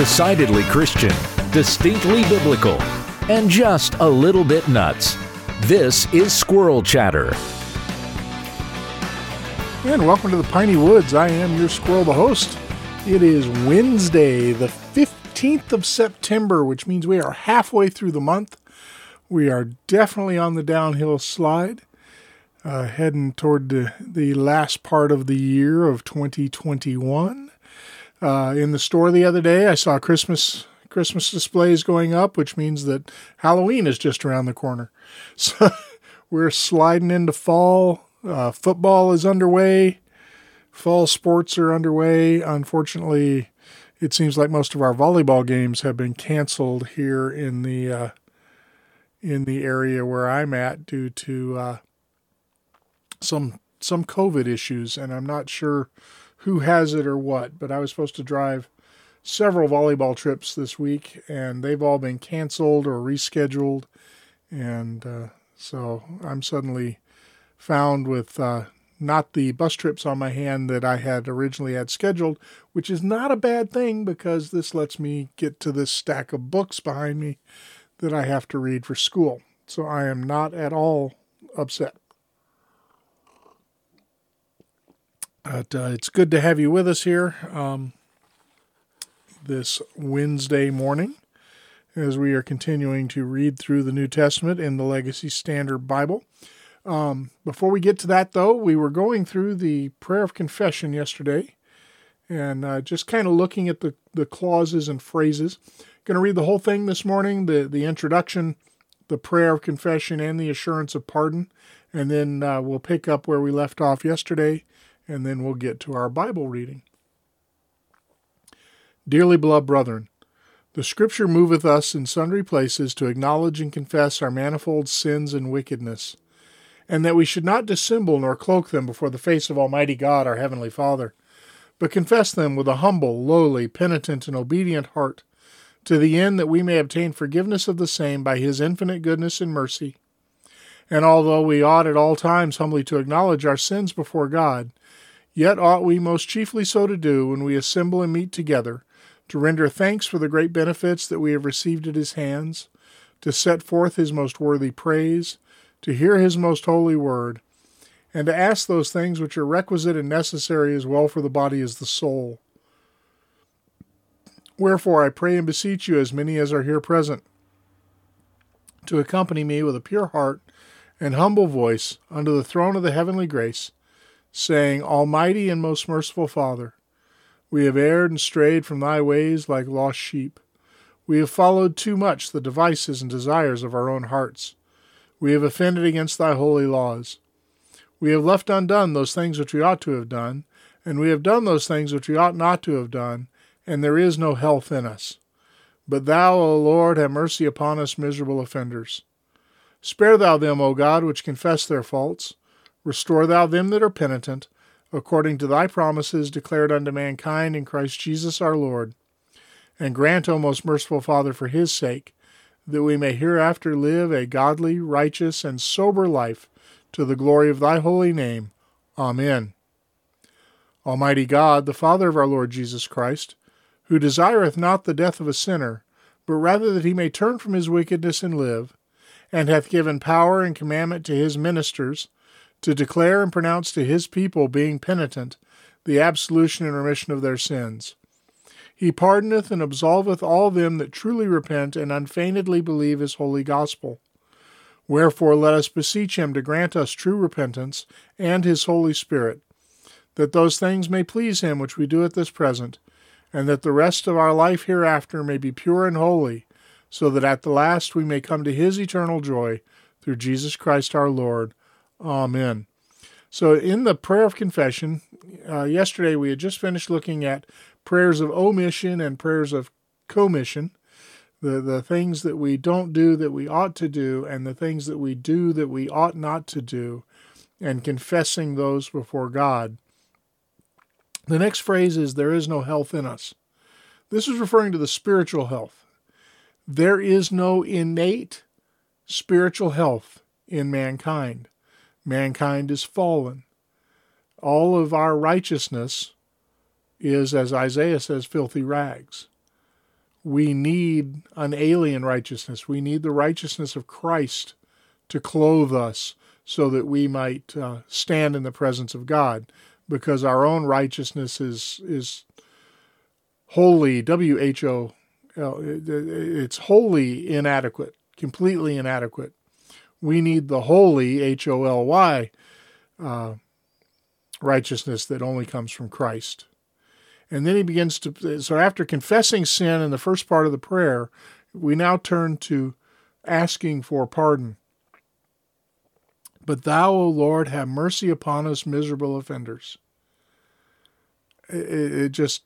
Decidedly Christian, distinctly biblical, and just a little bit nuts. This is Squirrel Chatter. And welcome to the Piney Woods. I am your squirrel, the host. It is Wednesday, the 15th of September, which means we are halfway through the month. We are definitely on the downhill slide, heading toward the last part of the year of 2021. In the store the other day, I saw Christmas displays going up, which means that Halloween is just around the corner. So we're sliding into fall. Football is underway. Fall sports are underway. Unfortunately, it seems like most of our volleyball games have been canceled here in the area where I'm at due to some COVID issues, and I'm not sure who has it or what, but I was supposed to drive several volleyball trips this week, and they've all been canceled or rescheduled, and so I'm suddenly found with not the bus trips on my hand that I had originally had scheduled, which is not a bad thing because this lets me get to this stack of books behind me that I have to read for school. So I am not at all upset. But it's good to have you with us here this Wednesday morning as we are continuing to read through the New Testament in the Legacy Standard Bible. Before we get to that, though, we were going through the prayer of confession yesterday and just kind of looking at the clauses and phrases. Going to read the whole thing this morning, the introduction, the prayer of confession, and the assurance of pardon, and then we'll pick up where we left off yesterday, and then we'll get to our Bible reading. Dearly beloved brethren, the Scripture moveth us in sundry places to acknowledge and confess our manifold sins and wickedness, and that we should not dissemble nor cloak them before the face of Almighty God, our Heavenly Father, but confess them with a humble, lowly, penitent, and obedient heart, to the end that we may obtain forgiveness of the same by His infinite goodness and mercy. And although we ought at all times humbly to acknowledge our sins before God, yet ought we most chiefly so to do when we assemble and meet together, to render thanks for the great benefits that we have received at His hands, to set forth His most worthy praise, to hear His most holy word, and to ask those things which are requisite and necessary as well for the body as the soul. Wherefore I pray and beseech you, as many as are here present, to accompany me with a pure heart and humble voice unto the throne of the heavenly grace, saying, Almighty and most merciful Father, we have erred and strayed from thy ways like lost sheep. We have followed too much the devices and desires of our own hearts. We have offended against thy holy laws. We have left undone those things which we ought to have done, and we have done those things which we ought not to have done, and there is no health in us. But thou, O Lord, have mercy upon us miserable offenders. Spare thou them, O God, which confess their faults. Restore thou them that are penitent, according to thy promises declared unto mankind in Christ Jesus our Lord. And grant, O most merciful Father, for His sake, that we may hereafter live a godly, righteous, and sober life to the glory of thy holy name. Amen. Almighty God, the Father of our Lord Jesus Christ, who desireth not the death of a sinner, but rather that he may turn from his wickedness and live, and hath given power and commandment to His ministers, to declare and pronounce to His people, being penitent, the absolution and remission of their sins. He pardoneth and absolveth all them that truly repent and unfeignedly believe His holy gospel. Wherefore let us beseech Him to grant us true repentance and His Holy Spirit, that those things may please Him which we do at this present, and that the rest of our life hereafter may be pure and holy, so that at the last we may come to His eternal joy, through Jesus Christ our Lord. Amen. So in the prayer of confession, yesterday we had just finished looking at prayers of omission and prayers of commission, the things that we don't do that we ought to do, and the things that we do that we ought not to do, and confessing those before God. The next phrase is, there is no health in us. This is referring to the spiritual health. There is no innate spiritual health in mankind. Mankind is fallen. All of our righteousness is, as Isaiah says, filthy rags. We need an alien righteousness. We need the righteousness of Christ to clothe us so that we might stand in the presence of God, because our own righteousness is wholly, W-H-O, it's wholly inadequate, completely inadequate. We need the holy, H-O-L-Y, righteousness that only comes from Christ. And then he begins to, so after confessing sin in the first part of the prayer, we now turn to asking for pardon. But thou, O Lord, have mercy upon us, miserable offenders. It just,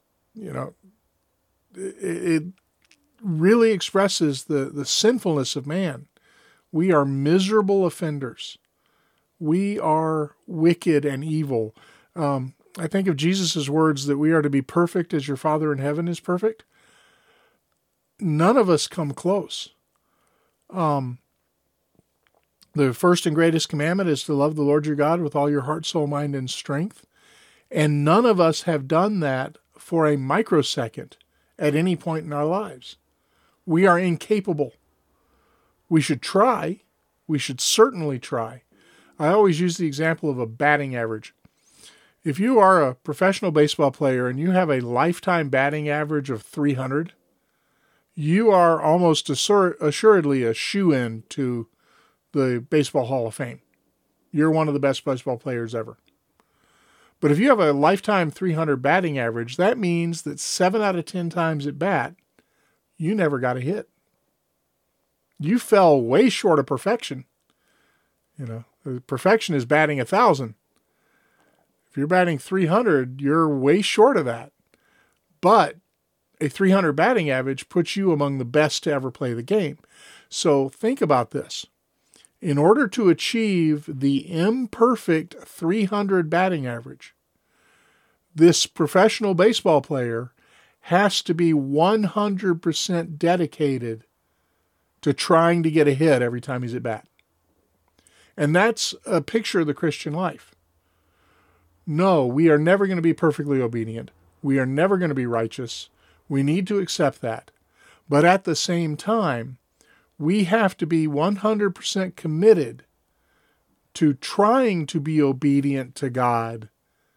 it really expresses the sinfulness of man. We are miserable offenders. We are wicked and evil. I think of Jesus' words that we are to be perfect as your Father in heaven is perfect. None of us come close. The first and greatest commandment is to love the Lord your God with all your heart, soul, mind, and strength. And none of us have done that for a microsecond at any point in our lives. We are incapable. We should try. We should certainly try. I always use the example of a batting average. If you are a professional baseball player and you have a lifetime batting average of 300, you are almost assuredly a shoo-in to the Baseball Hall of Fame. You're one of the best baseball players ever. But if you have a lifetime 300 batting average, that means that 7 out of 10 times at bat, you never got a hit. You fell way short of perfection. Perfection is batting 1,000. If you're batting 300, you're way short of that. But a 300 batting average puts you among the best to ever play the game. So think about this. In order to achieve the imperfect 300 batting average, this professional baseball player has to be 100% dedicated to trying to get a hit every time he's at bat. And that's a picture of the Christian life. No, we are never going to be perfectly obedient. We are never going to be righteous. We need to accept that. But at the same time, we have to be 100% committed to trying to be obedient to God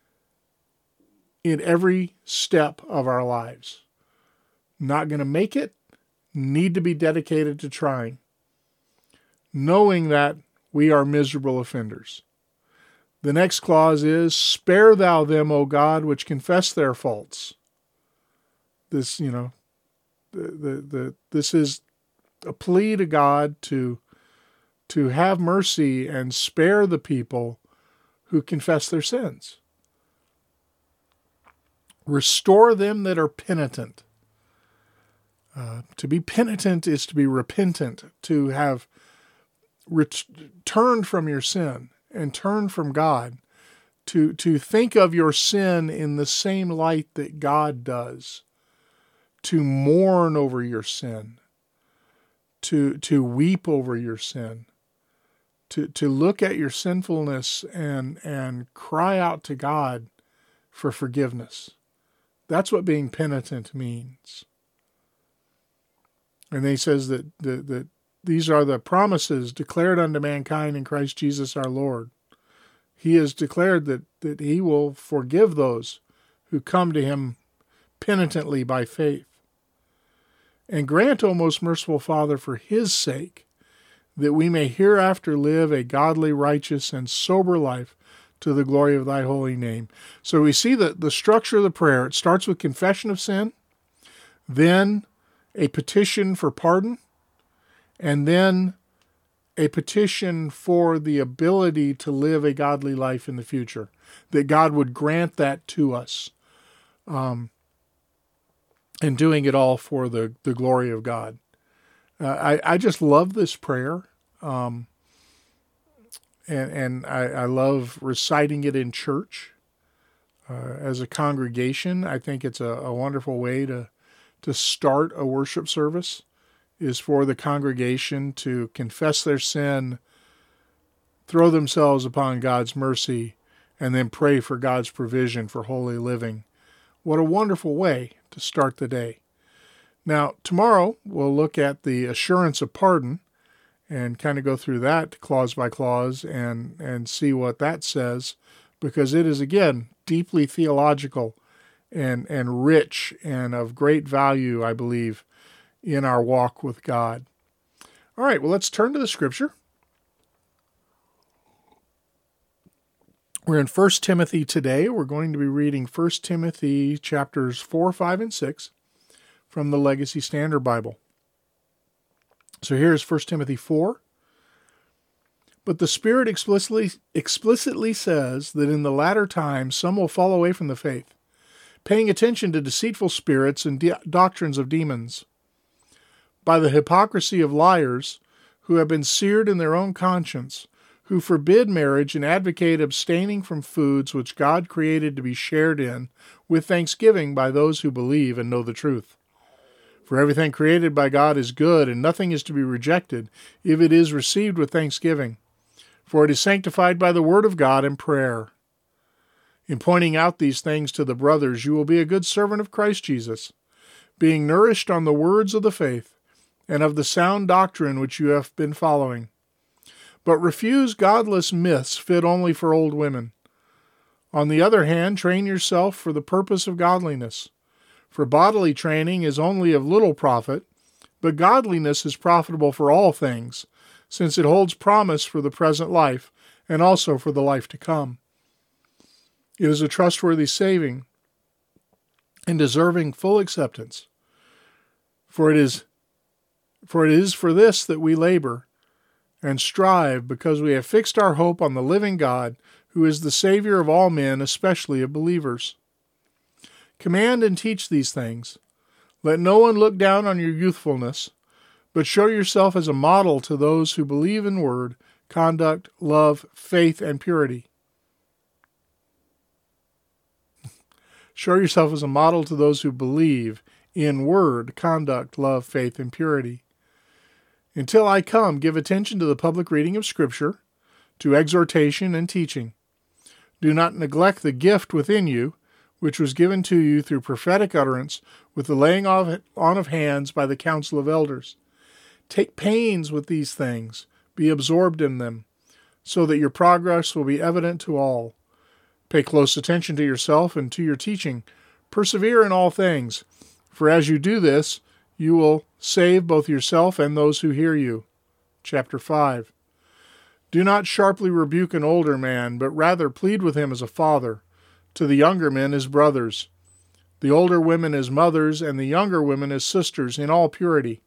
in every step of our lives. Not going to make it, need to be dedicated to trying, knowing that we are miserable offenders. The next clause is, spare thou them, O God, which confess their faults. This, this is a plea to God to have mercy and spare the people who confess their sins. Restore them that are penitent. To be penitent is to be repentant, to have turned from your sin and turned from God, to think of your sin in the same light that God does, to mourn over your sin, to weep over your sin, to look at your sinfulness and cry out to God for forgiveness. That's what being penitent means. And he says that these are the promises declared unto mankind in Christ Jesus our Lord. He has declared that he will forgive those who come to him penitently by faith. And grant, O most merciful Father, for his sake, that we may hereafter live a godly, righteous, and sober life to the glory of thy holy name. So we see the structure of the prayer. It starts with confession of sin, then a petition for pardon, and then a petition for the ability to live a godly life in the future, that God would grant that to us, and doing it all for the glory of God. I just love this prayer, and I love reciting it in church as a congregation. I think it's a wonderful way to start a worship service, is for the congregation to confess their sin, throw themselves upon God's mercy, and then pray for God's provision for holy living. What a wonderful way to start the day. Now, tomorrow we'll look at the assurance of pardon and kind of go through that clause by clause and see what that says, because it is, again, deeply theological and rich and of great value, I believe, in our walk with God. All right, well, let's turn to the Scripture. We're in 1 Timothy today. We're going to be reading 1 Timothy chapters 4, 5, and 6 from the Legacy Standard Bible. So here's 1 Timothy 4. But the Spirit explicitly says that in the latter times some will fall away from the faith, paying attention to deceitful spirits and doctrines of demons, by the hypocrisy of liars who have been seared in their own conscience, who forbid marriage and advocate abstaining from foods which God created to be shared in with thanksgiving by those who believe and know the truth. For everything created by God is good, and nothing is to be rejected if it is received with thanksgiving, for it is sanctified by the word of God and prayer. In pointing out these things to the brothers, you will be a good servant of Christ Jesus, being nourished on the words of the faith and of the sound doctrine which you have been following. But refuse godless myths fit only for old women. On the other hand, train yourself for the purpose of godliness. For bodily training is only of little profit, but godliness is profitable for all things, since it holds promise for the present life and also for the life to come. It is a trustworthy saving and deserving full acceptance. For it is for this that we labor and strive, because we have fixed our hope on the living God, who is the Savior of all men, especially of believers. Command and teach these things. Let no one look down on your youthfulness, but show yourself as a model to those who believe in word, conduct, love, faith, and purity. Show yourself as a model to those who believe in word, conduct, love, faith, and purity. Until I come, give attention to the public reading of Scripture, to exhortation and teaching. Do not neglect the gift within you, which was given to you through prophetic utterance with the laying on of hands by the council of elders. Take pains with these things, be absorbed in them, so that your progress will be evident to all. Pay close attention to yourself and to your teaching. Persevere in all things, for as you do this, you will save both yourself and those who hear you. Chapter 5. Do not sharply rebuke an older man, but rather plead with him as a father, to the younger men as brothers, the older women as mothers, and the younger women as sisters in all purity.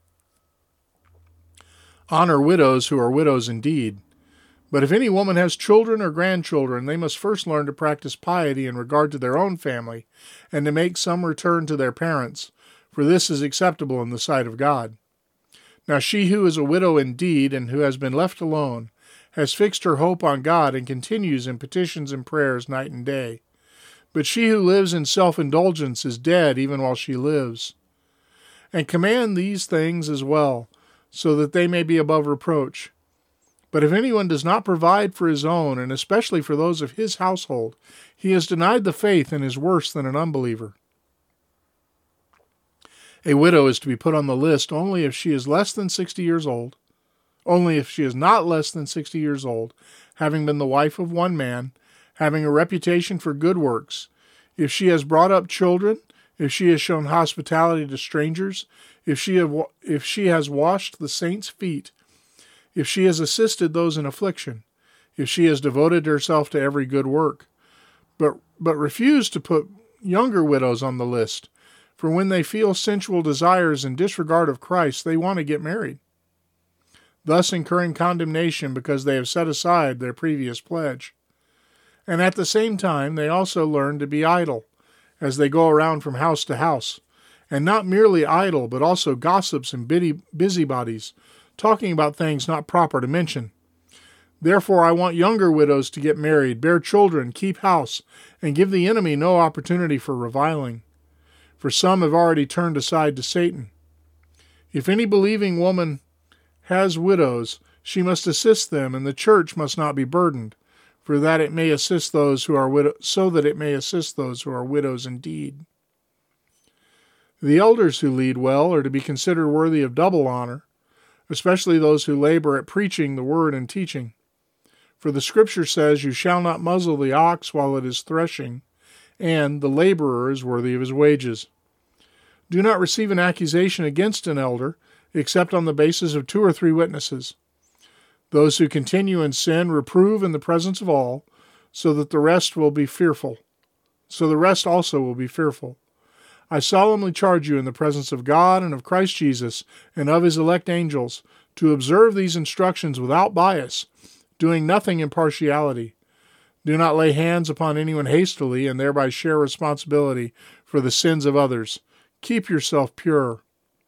Honor widows who are widows indeed. But if any woman has children or grandchildren, they must first learn to practice piety in regard to their own family, and to make some return to their parents, for this is acceptable in the sight of God. Now she who is a widow indeed, and who has been left alone, has fixed her hope on God and continues in petitions and prayers night and day. But she who lives in self-indulgence is dead even while she lives. And command these things as well, so that they may be above reproach. But if anyone does not provide for his own, and especially for those of his household, he has denied the faith and is worse than an unbeliever. A widow is to be put on the list only if she is less than 60 years old, only if she is not less than 60 years old, having been the wife of one man, having a reputation for good works, if she has brought up children, if she has shown hospitality to strangers, if she has washed the saints' feet, if she has assisted those in affliction, if she has devoted herself to every good work. But refuse to put younger widows on the list, for when they feel sensual desires in disregard of Christ, they want to get married, thus incurring condemnation because they have set aside their previous pledge. And at the same time, they also learn to be idle, as they go around from house to house, and not merely idle, but also gossips and busybodies, talking about things not proper to mention. Therefore I want younger widows to get married, bear children, keep house, and give the enemy no opportunity for reviling. For some have already turned aside to Satan. If any believing woman has widows, she must assist them, and the church must not be burdened, so that it may assist those who are widows indeed. The elders who lead well are to be considered worthy of double honor, especially those who labor at preaching the word and teaching. For the Scripture says, "You shall not muzzle the ox while it is threshing," and "the laborer is worthy of his wages." Do not receive an accusation against an elder, except on the basis of 2 or 3 witnesses. Those who continue in sin reprove in the presence of all, so that the rest will be fearful. So the rest also will be fearful. I solemnly charge you in the presence of God and of Christ Jesus and of his elect angels to observe these instructions without bias, doing nothing in partiality. Do not lay hands upon anyone hastily and thereby share responsibility for the sins of others. Keep yourself pure.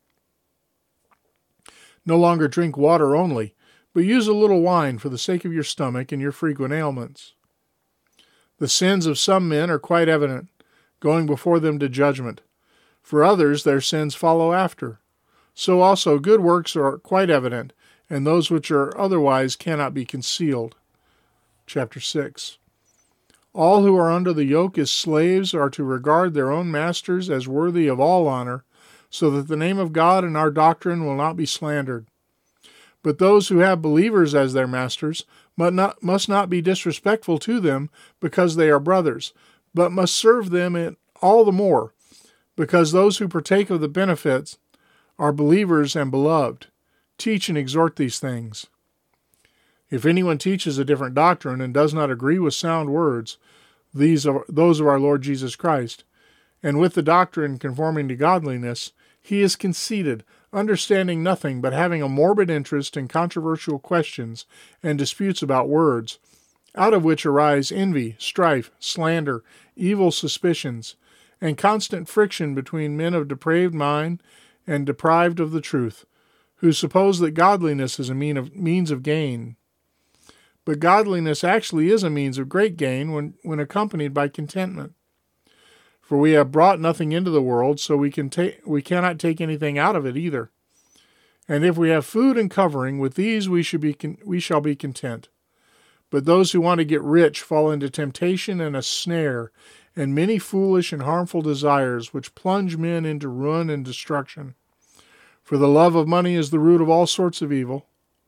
No longer drink water only, but use a little wine for the sake of your stomach and your frequent ailments. The sins of some men are quite evident, going before them to judgment. For others their sins follow after. So also good works are quite evident, and those which are otherwise cannot be concealed. Chapter 6. All who are under the yoke as slaves are to regard their own masters as worthy of all honor, so that the name of God and our doctrine will not be slandered. But those who have believers as their masters must not be disrespectful to them because they are brothers, but must serve them all the more, because those who partake of the benefits are believers and beloved. Teach and exhort these things. If anyone teaches a different doctrine and does not agree with sound words, those of our Lord Jesus Christ, and with the doctrine conforming to godliness, he is conceited, understanding nothing but having a morbid interest in controversial questions and disputes about words, out of which arise envy, strife, slander, evil suspicions, and constant friction between men of depraved mind and deprived of the truth, who suppose that godliness is a means of gain. But godliness actually is a means of great gain when accompanied by contentment. For we have brought nothing into the world, so we cannot take anything out of it either. And if we have food and covering, with these we shall be content. But those who want to get rich fall into temptation and a snare, and many foolish and harmful desires, which plunge men into ruin and destruction. For the love of money is the root of all sorts of evil.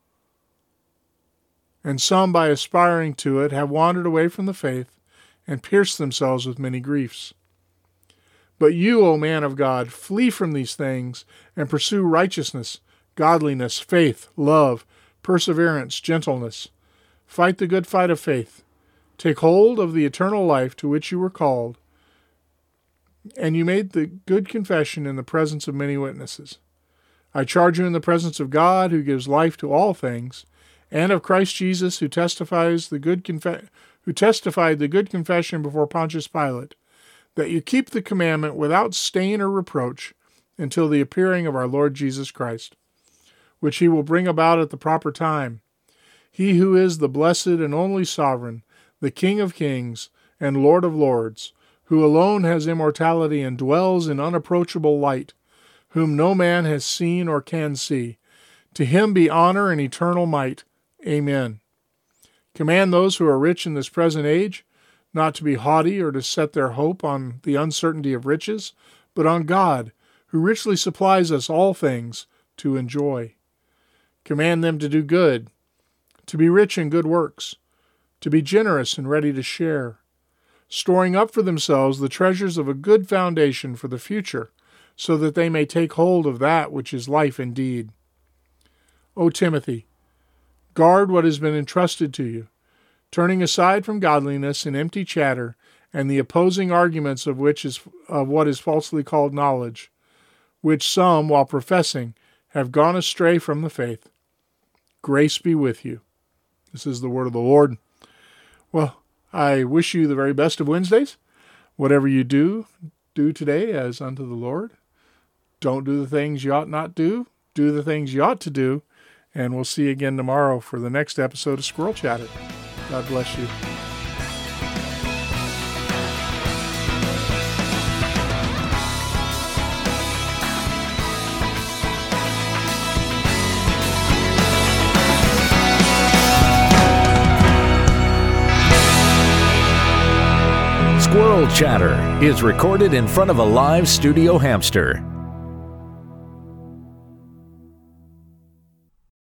And some, by aspiring to it, have wandered away from the faith and pierced themselves with many griefs. But you, O man of God, flee from these things and pursue righteousness, godliness, faith, love, perseverance, gentleness. Fight the good fight of faith. Take hold of the eternal life to which you were called, and you made the good confession in the presence of many witnesses. I charge you in the presence of God, who gives life to all things, and of Christ Jesus, who testified the good confession before Pontius Pilate, that you keep the commandment without stain or reproach until the appearing of our Lord Jesus Christ, which he will bring about at the proper time. He who is the blessed and only sovereign, the King of kings and Lord of lords, who alone has immortality and dwells in unapproachable light, whom no man has seen or can see. To him be honor and eternal might. Amen. Command those who are rich in this present age not to be haughty or to set their hope on the uncertainty of riches, but on God, who richly supplies us all things to enjoy. Command them to do good, to be rich in good works, to be generous and ready to share, storing up for themselves the treasures of a good foundation for the future, so that they may take hold of that which is life indeed. O Timothy, guard what has been entrusted to you, turning aside from godliness and empty chatter and the opposing arguments of what is falsely called knowledge, which some, while professing, have gone astray from the faith. Grace be with you. This is the word of the Lord. Well, I wish you the very best of Wednesdays. Whatever you do today as unto the Lord. Don't do the things you ought not do. Do the things you ought to do. And we'll see you again tomorrow for the next episode of Squirrel Chatter. God bless you. Squirrel Chatter is recorded in front of a live studio hamster.